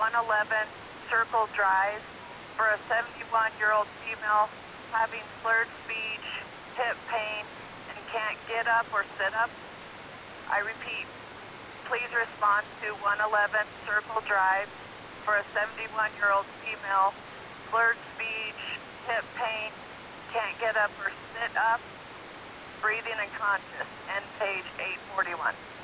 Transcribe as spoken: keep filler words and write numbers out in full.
one eleven Circle Drive for a seventy-one-year-old female having slurred speech, hip pain, and can't get up or sit up. I repeat, please respond to one eleven Circle Drive for a seventy-one-year-old female, slurred speech, hip pain, can't get up or sit up, breathing unconscious, end page eight forty-one.